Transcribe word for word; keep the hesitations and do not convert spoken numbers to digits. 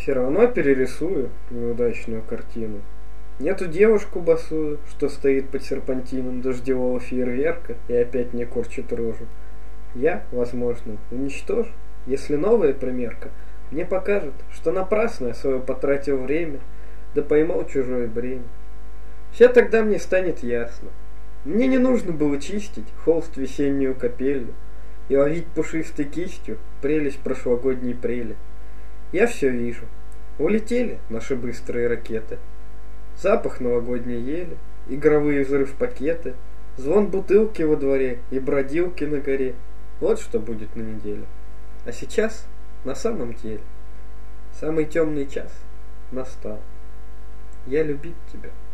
Все равно перерисую неудачную картину. Нету девушку босую, что стоит под серпантином дождевого фейерверка и опять мне корчит рожу. Я, возможно, уничтожу, если новая примерка мне покажет, что напрасно я свое потратил время, да поймал чужое бремя. Все тогда мне станет ясно. Мне не нужно было чистить холст весеннюю капелью и ловить пушистой кистью прелесть прошлогодней прели. Я все вижу. Улетели наши быстрые ракеты. Запах новогодней ели, игровые взрыв-пакеты, звон бутылки во дворе и бродилки на горе. Вот что будет на неделе. А сейчас, на самом деле, самый темный час настал. Я любить тебя.